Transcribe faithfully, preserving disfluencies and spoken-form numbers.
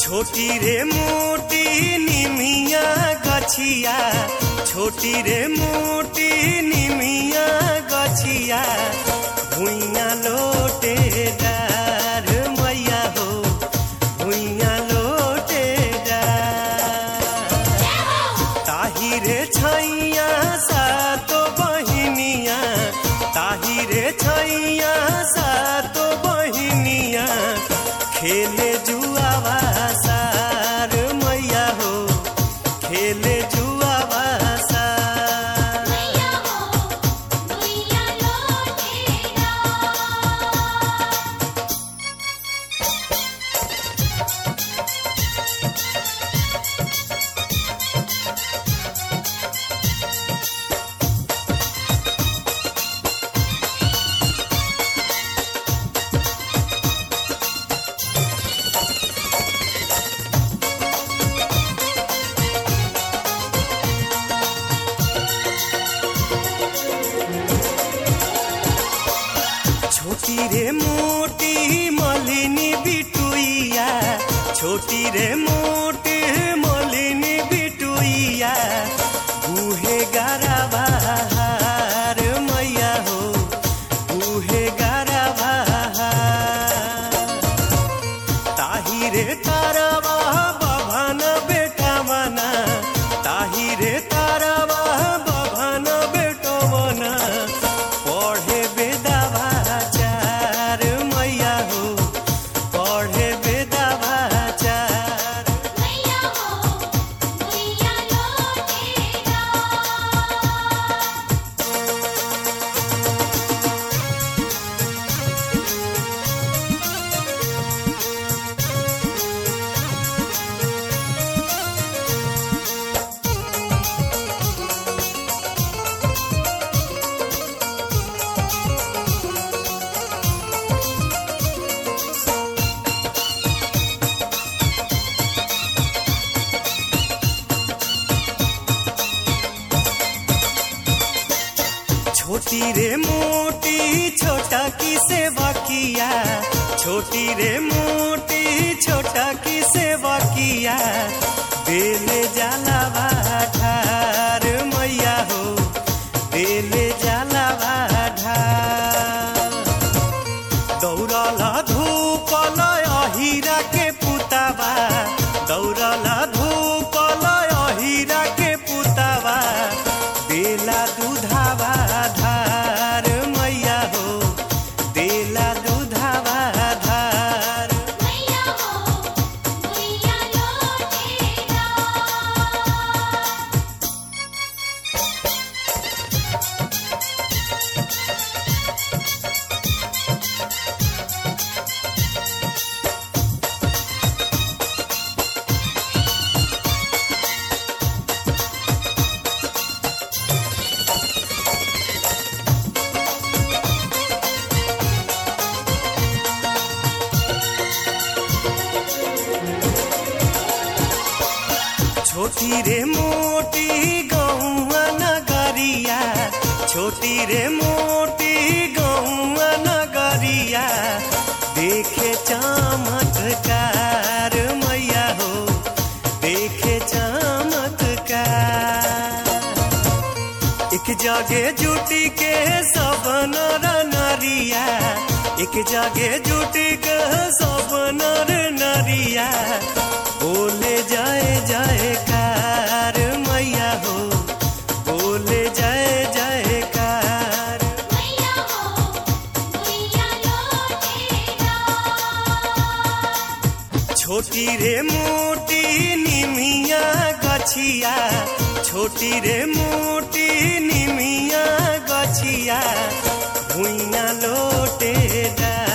छोटी रे मोटी निमिया गछिया, छोटी रे मोटी निमिया गछिया, भुइया लोटे डार मैया हो, भुइया लोटे डार। ताही रे छैया सातो बहिनिया, ताही रे छैया सातो बहिनिया, खेले जुआवा सार मैया हो, खेले जुआवा सार मैया हो, भुइया लोटे डार। छोटी रे मोटी मलिनी बिटुइया, छोटी रे मोटी मलिनी बिटुइया, गुहे गारा बहार मैया हो, गुहे गारा बहार। ताही रे तारवा बभन बेटा मना, ताही रे तारवा बभन बेटो मना, पढ़े बेदावा चार मैया हो, पढ़े बेदावा चार मैया हो, भुइया लोटे डार। छोटी रे मोटी छोटा की सेवकिया, छोटी रे मोटी छोटा की सेवकिया, बेले जाला ढार मैया हो, बेले जाला ढार। दौड़ला धूपल अहिरा के पुतावा, दौड़ला धूपल अहिरा के पुतावा, बेला दूधावा धार मैया हो, बेला दूधावा धार मैया हो, भुइया लोटे डार। छोटी रे मोटी गौआ नगरिया, छोटी रे मोटी गौआ नगरिया, देखे चमत्कार मैया हो, देखे चमत्कार। एक जगह जुटी के सब नर नरिया, एक जगह जुटी के सब नर नरिया, बोले जाए जयकार मैया हो, बोले जाए जयकार मैया हो, भुइया लोटे डार। छोटी रे मोटी निमिया गछिया, छोटी रे मोटी निमिया गछिया, भुइया लोटे डार।